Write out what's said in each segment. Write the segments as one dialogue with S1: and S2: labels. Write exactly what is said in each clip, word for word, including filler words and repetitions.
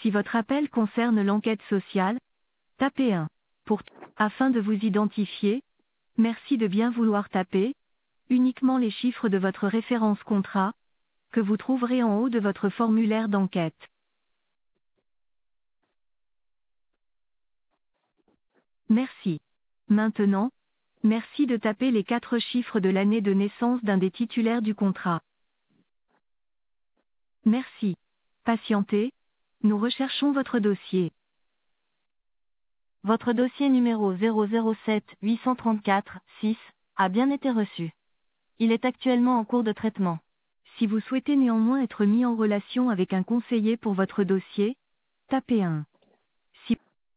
S1: Si votre appel concerne l'enquête sociale, tapez un. Pour afin de vous identifier, merci de bien vouloir taper uniquement les chiffres de votre référence contrat que vous trouverez en haut de votre formulaire d'enquête. Merci. Maintenant, merci de taper les quatre chiffres de l'année de naissance d'un des titulaires du contrat. Merci. Patientez, nous recherchons votre dossier. Votre dossier numéro zéro zéro sept huit cent trente-quatre six a bien été reçu. Il est actuellement en cours de traitement. Si vous souhaitez néanmoins être mis en relation avec un conseiller pour votre dossier, tapez un. Si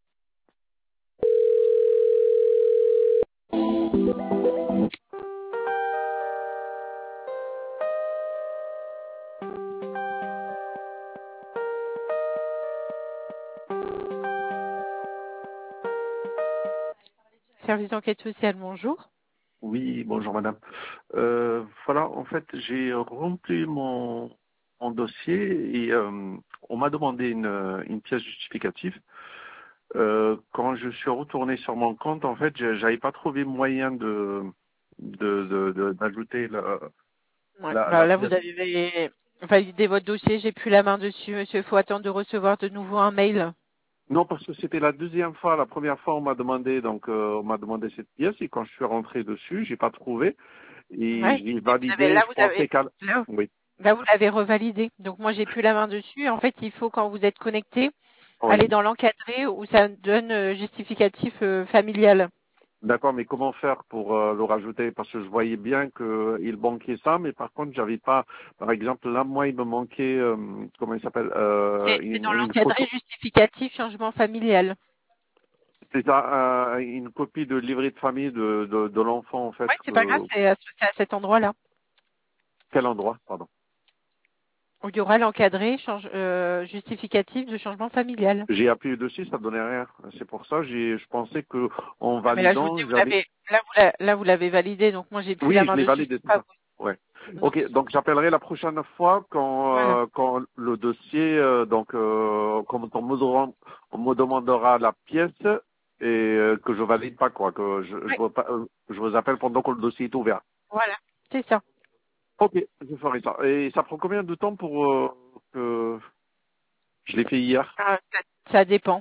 S2: Service d'enquête sociale, bonjour.
S3: Oui, bonjour madame. Euh, voilà, en fait, j'ai rempli mon, mon dossier et euh, on m'a demandé une, une pièce justificative. Euh, quand je suis retourné sur mon compte, en fait, je- j'avais pas trouvé moyen de de de- de- d'ajouter la,
S2: Ouais.
S3: la,
S2: Bah,
S3: la
S2: là, vous
S3: pièce.
S2: avez validé votre dossier, j'ai plus la main dessus, monsieur. Il faut attendre de recevoir de nouveau un mail.
S3: Non, parce que c'était la deuxième fois. La première fois, on m'a demandé donc euh, on m'a demandé cette pièce et quand je suis rentré dessus, j'ai pas trouvé et
S2: Ouais.
S3: je l'ai
S2: Et vous avez,
S3: validé.
S2: là,
S3: Je
S2: vous avez,
S3: pensais qu'à
S2: là,
S3: oui,
S2: là, vous l'avez revalidé. Donc, moi, j'ai plus la main dessus. En fait, il faut, quand vous êtes connecté,
S3: oui.
S2: aller dans l'encadré où ça donne euh, justificatif euh, familial.
S3: D'accord, mais comment faire pour euh, le rajouter? Parce que je voyais bien qu'il manquait ça, mais par contre, j'avais pas. Par exemple, là, moi, il me manquait, euh, comment il s'appelle, euh,
S2: C'est c'est
S3: une,
S2: dans
S3: une
S2: l'encadré
S3: photo.
S2: justificatif changement familial.
S3: C'est ça, euh, une copie de livret de famille de, de, de l'enfant, en fait.
S2: Ouais, c'est pas grave,
S3: Que...
S2: c'est à, c'est à cet endroit-là.
S3: Quel endroit, pardon.
S2: Où il y aura l'encadré change, euh, justificatif de changement familial.
S3: J'ai appuyé dessus, ça donnait rien. C'est pour ça, j'ai, je pensais que en
S2: Ouais, mais là, je vous dis,
S3: validant,
S2: vous
S3: j'avais.
S2: l'avez, là, vous l'a- là, vous l'avez validé, donc moi, j'ai plus la
S3: Oui, je
S2: main
S3: l'ai
S2: dessus, je
S3: validé,
S2: peux
S3: c'est
S2: pas
S3: ça. Ouais.
S2: vous. Non.
S3: Ok, donc j'appellerai la prochaine fois quand
S2: Voilà.
S3: euh, quand le dossier, euh, donc euh, quand on me, demandera, on me demandera la pièce et euh, que je valide pas quoi, que je je,
S2: Oui,
S3: veux pas- euh, je vous appelle pendant que le dossier est ouvert.
S2: voilà. C'est ça.
S3: Ok, je ferai ça. Et ça prend combien de temps pour euh, que je l'ai fait hier?
S2: Ah, ça, ça dépend.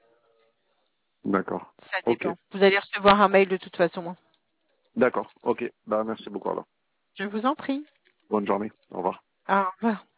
S3: D'accord.
S2: Ça
S3: Ok.
S2: dépend. Vous allez recevoir un mail de toute façon.
S3: D'accord. Ok. Bah merci beaucoup alors.
S2: Je vous en prie.
S3: Bonne journée. Au revoir.
S2: Au revoir.